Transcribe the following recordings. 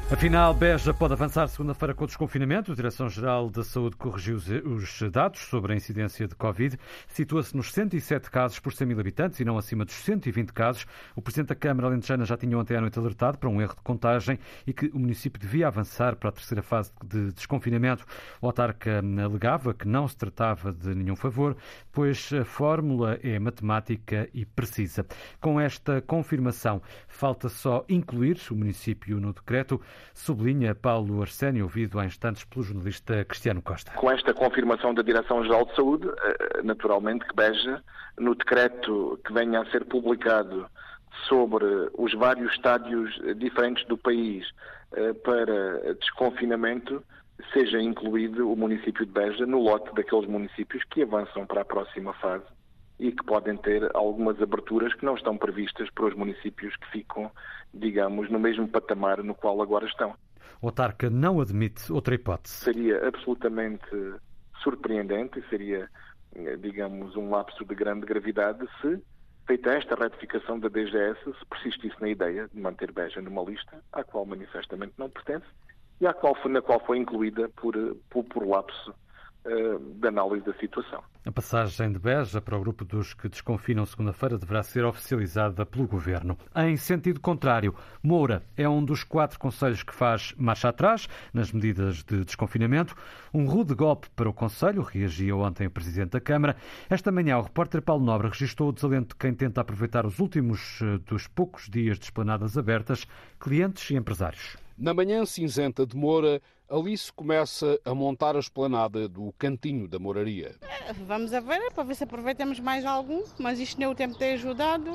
Afinal, Beja pode avançar segunda-feira com o desconfinamento. A Direção-Geral da Saúde corrigiu os dados sobre a incidência de Covid. Situa-se nos 107 casos por 100 mil habitantes e não acima dos 120 casos. O Presidente da Câmara alentejana já tinha ontem à noite alertado para um erro de contagem e que o município devia avançar para a terceira fase de desconfinamento. O autarca alegava que não se tratava de nenhum favor, pois a fórmula é matemática e precisa. Com esta confirmação, falta só incluir o município no decreto, sublinha Paulo Arsénio, ouvido há instantes pelo jornalista Cristiano Costa. Com esta confirmação da Direção-Geral de Saúde, naturalmente que Beja, no decreto que venha a ser publicado sobre os vários estádios diferentes do país para desconfinamento, seja incluído o município de Beja no lote daqueles municípios que avançam para a próxima fase e que podem ter algumas aberturas que não estão previstas para os municípios que ficam, digamos, no mesmo patamar no qual agora estão. O autarca não admite outra hipótese. Seria absolutamente surpreendente e seria, digamos, um lapso de grande gravidade se, feita esta retificação da DGS, se persistisse na ideia de manter Beja numa lista à qual manifestamente não pertence e na qual foi incluída por lapso de análise da situação. A passagem de Beja para o grupo dos que desconfinam segunda-feira deverá ser oficializada pelo Governo. Em sentido contrário, Moura é um dos 4 concelhos que faz marcha atrás nas medidas de desconfinamento. Um rude golpe para o concelho, reagia ontem o Presidente da Câmara. Esta manhã, o repórter Paulo Nobre registrou o desalento de quem tenta aproveitar os últimos dos poucos dias de esplanadas abertas, clientes e empresários. Na manhã cinzenta de Moura, Alice começa a montar a esplanada do Cantinho da Mouraria. Vamos a ver, para ver se aproveitamos mais algum, mas isto nem o tempo tem ajudado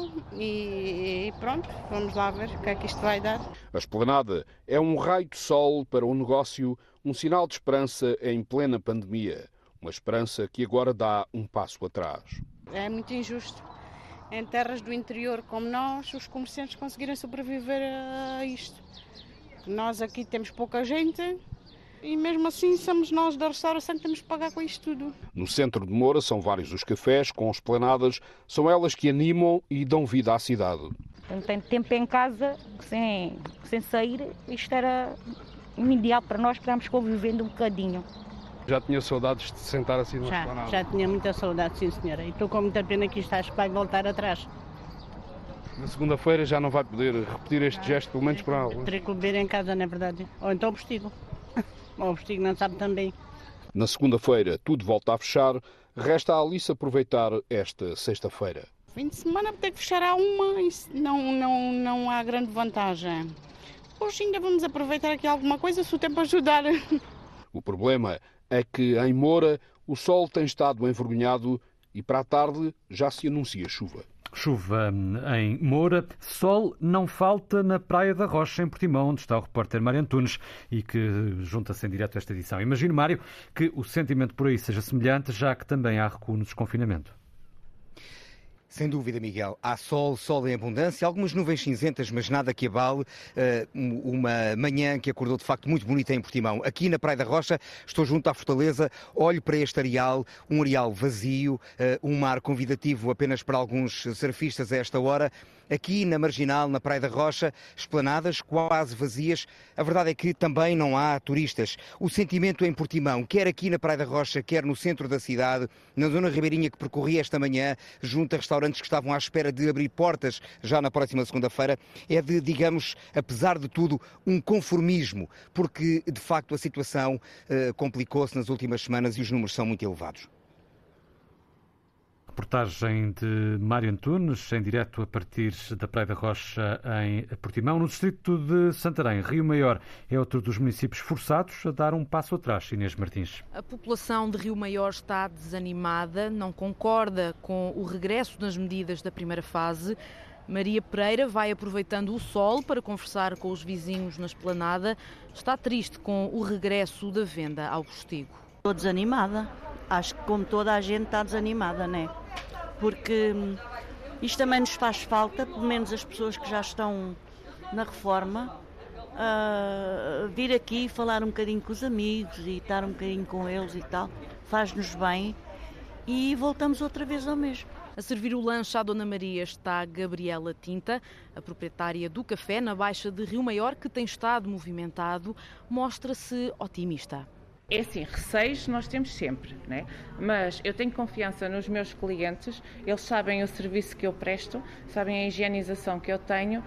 e pronto, vamos lá ver o que é que isto vai dar. A esplanada é um raio de sol para o negócio, um sinal de esperança em plena pandemia. Uma esperança que agora dá um passo atrás. É muito injusto. Em terras do interior como nós, os comerciantes conseguirem sobreviver a isto. Nós aqui temos pouca gente e mesmo assim somos nós da restauração que temos que pagar com isto tudo. No centro de Moura são vários os cafés com esplanadas, são elas que animam e dão vida à cidade. Tanto tempo em casa, sem sair, isto era ideal para nós, estamos convivendo um bocadinho. Já tinha saudades de sentar assim na esplanada? Já tinha muita saudade, sim senhora, e estou com muita pena que isto acho que vai voltar atrás. Na segunda-feira já não vai poder repetir este gesto, pelo menos para alguns. Terei que beber em casa, não é verdade? Ou então o vestido. Ou o vestido não sabe também. Na segunda-feira tudo volta a fechar, resta a Alice aproveitar esta sexta-feira. Fim de semana vou ter que fechar a uma, isso não há grande vantagem. Hoje ainda vamos aproveitar aqui alguma coisa se o tempo ajudar. O problema é que em Moura o sol tem estado envergonhado e para a tarde já se anuncia chuva. Chuva em Moura, sol não falta na Praia da Rocha, em Portimão, onde está o repórter Mário Antunes e que junta-se em direto a esta edição. Imagino, Mário, que o sentimento por aí seja semelhante, já que também há recuo no desconfinamento. Sem dúvida, Miguel. Há sol em abundância, algumas nuvens cinzentas, mas nada que abale uma manhã que acordou de facto muito bonita em Portimão. Aqui na Praia da Rocha, estou junto à Fortaleza, olho para este areal, um areal vazio, um mar convidativo apenas para alguns surfistas a esta hora. Aqui na Marginal, na Praia da Rocha, esplanadas quase vazias. A verdade é que também não há turistas. O sentimento em Portimão, quer aqui na Praia da Rocha, quer no centro da cidade, na zona ribeirinha que percorri esta manhã, junto a restaurantes que estavam à espera de abrir portas já na próxima segunda-feira, é de, digamos, apesar de tudo, um conformismo, porque de facto a situação complicou-se nas últimas semanas e os números são muito elevados. Reportagem de Mário Antunes, em direto a partir da Praia da Rocha, em Portimão. No distrito de Santarém, Rio Maior é outro dos municípios forçados a dar um passo atrás. Inês Martins. A população de Rio Maior está desanimada, não concorda com o regresso das medidas da primeira fase. Maria Pereira vai aproveitando o sol para conversar com os vizinhos na esplanada. Está triste com o regresso da venda ao postigo. Estou desanimada. Acho que como toda a gente está desanimada, não é? Porque isto também nos faz falta, pelo menos as pessoas que já estão na reforma, vir aqui falar um bocadinho com os amigos e estar um bocadinho com eles e tal, faz-nos bem e voltamos outra vez ao mesmo. A servir o lanche à Dona Maria está Gabriela Tinta, a proprietária do café na Baixa de Rio Maior, que tem estado movimentado, mostra-se otimista. É assim, receios nós temos sempre, né? Mas eu tenho confiança nos meus clientes, eles sabem o serviço que eu presto, sabem a higienização que eu tenho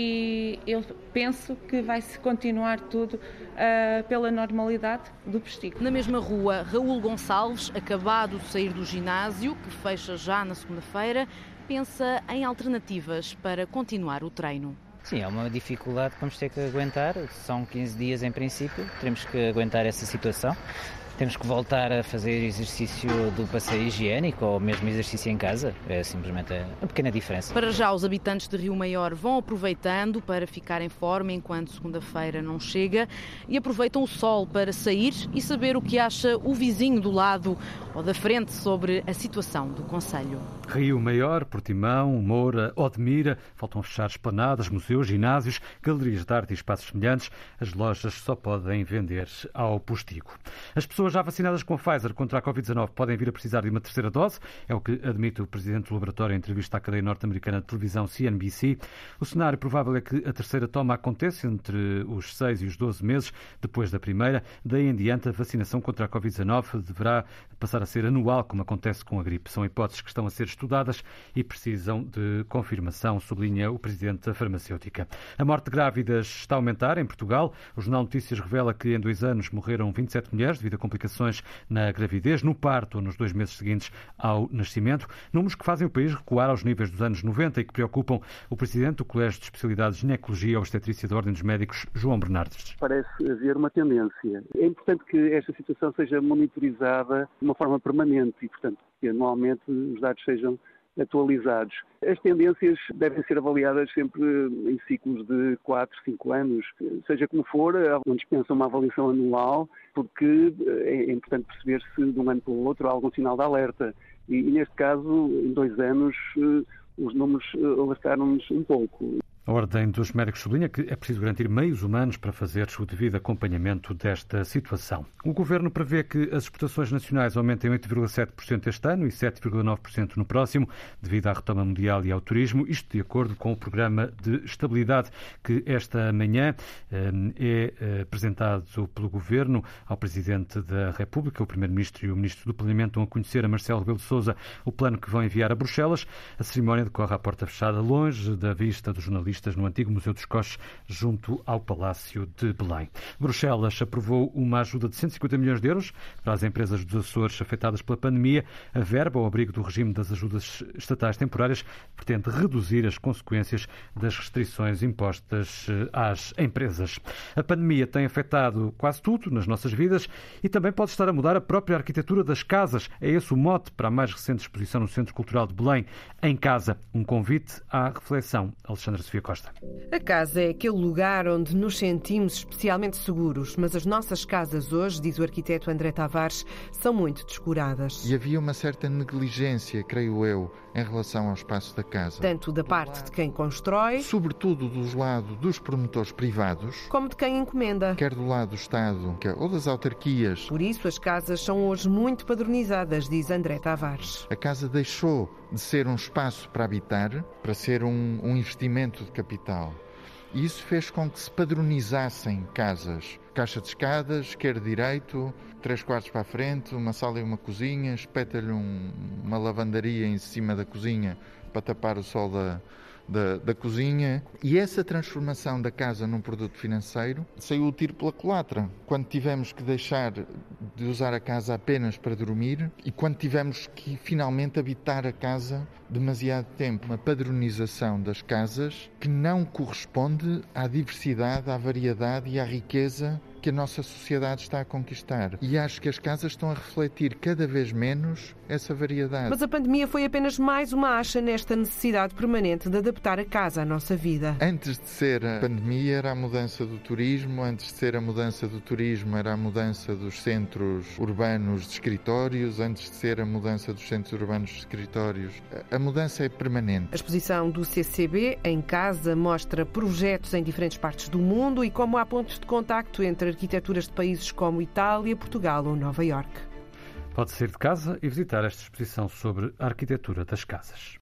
e eu penso que vai-se continuar tudo pela normalidade do postigo. Na mesma rua, Raul Gonçalves, acabado de sair do ginásio, que fecha já na segunda-feira, pensa em alternativas para continuar o treino. Sim, é uma dificuldade que vamos ter que aguentar, são 15 dias em princípio, teremos que aguentar essa situação. Temos que voltar a fazer exercício do passeio higiênico ou mesmo exercício em casa, é simplesmente uma pequena diferença. Para já, os habitantes de Rio Maior vão aproveitando para ficar em forma enquanto segunda-feira não chega e aproveitam o sol para sair e saber o que acha o vizinho do lado ou da frente sobre a situação do concelho. Rio Maior, Portimão, Moura, Odmira, faltam fechar esplanadas, museus, ginásios, galerias de arte e espaços semelhantes. As lojas só podem vender ao postigo. As pessoas já vacinadas com a Pfizer contra a Covid-19 podem vir a precisar de uma terceira dose, é o que admite o presidente do laboratório em entrevista à cadeia norte-americana de televisão CNBC. O cenário provável é que a terceira toma aconteça entre os 6 e os 12 meses depois da primeira. Daí em diante, a vacinação contra a Covid-19 deverá passar a ser anual, como acontece com a gripe. São hipóteses que estão a ser estudadas e precisam de confirmação, sublinha o presidente da farmacêutica. A morte de grávidas está a aumentar em Portugal. O Jornal Notícias revela que em 2 anos morreram 27 mulheres devido a complicações na gravidez, no parto ou nos 2 meses seguintes ao nascimento. Números que fazem o país recuar aos níveis dos anos 90 e que preocupam o presidente do Colégio de Especialidades de Ginecologia e Obstetrícia da Ordem dos Médicos, João Bernardes. Parece haver uma tendência. É importante que esta situação seja monitorizada de uma forma permanente e, portanto, que anualmente os dados sejam atualizados. As tendências devem ser avaliadas sempre em ciclos de 4, 5 anos, seja como for, não dispensa uma avaliação anual, porque é importante perceber se de um ano para o outro há algum sinal de alerta. E neste caso, em 2 anos, os números alertaram-nos um pouco. A Ordem dos Médicos sublinha que é preciso garantir meios humanos para fazer o devido acompanhamento desta situação. O Governo prevê que as exportações nacionais aumentem 8,7% este ano e 7,9% no próximo, devido à retoma mundial e ao turismo, isto de acordo com o Programa de Estabilidade que esta manhã é apresentado pelo Governo ao Presidente da República. O Primeiro-Ministro e o Ministro do Planeamento dão a conhecer a Marcelo Rebelo de Sousa o plano que vão enviar a Bruxelas. A cerimónia decorre à porta fechada, longe da vista dos jornalistas, no antigo Museu dos Coches, junto ao Palácio de Belém. Bruxelas aprovou uma ajuda de 150 milhões de euros para as empresas dos Açores afetadas pela pandemia. A verba, ao abrigo do regime das ajudas estatais temporárias, pretende reduzir as consequências das restrições impostas às empresas. A pandemia tem afetado quase tudo nas nossas vidas e também pode estar a mudar a própria arquitetura das casas. É esse o mote para a mais recente exposição no Centro Cultural de Belém, Em Casa, um convite à reflexão. Alexandra Sofia Costa. A casa é aquele lugar onde nos sentimos especialmente seguros, mas as nossas casas hoje, diz o arquiteto André Tavares, são muito descuradas. E havia uma certa negligência, creio eu, em relação ao espaço da casa. Tanto da parte de quem constrói, sobretudo dos lados dos promotores privados, como de quem encomenda, quer do lado do Estado ou das autarquias. Por isso as casas são hoje muito padronizadas, diz André Tavares. A casa deixou de ser um espaço para habitar, para ser um investimento de capital. E isso fez com que se padronizassem casas. Caixa de escadas, esquerdo direito, 3 quartos para a frente, uma sala e uma cozinha, espeta-lhe uma lavandaria em cima da cozinha para tapar o sol da cozinha. E essa transformação da casa num produto financeiro saiu o tiro pela culatra. Quando tivemos que deixar de usar a casa apenas para dormir e quando tivemos que finalmente habitar a casa demasiado tempo. Uma padronização das casas que não corresponde à diversidade, à variedade e à riqueza que a nossa sociedade está a conquistar. E acho que as casas estão a refletir cada vez menos essa variedade. Mas a pandemia foi apenas mais uma acha nesta necessidade permanente de adaptar a casa à nossa vida. Antes de ser a pandemia era a mudança do turismo, antes de ser a mudança do turismo era a mudança dos centros urbanos de escritórios, antes de ser a mudança dos centros urbanos de escritórios. A mudança é permanente. A exposição do CCB, Em Casa, mostra projetos em diferentes partes do mundo e como há pontos de contacto entre arquiteturas de países como Itália, Portugal ou Nova Iorque. Pode sair de casa e visitar esta exposição sobre a arquitetura das casas.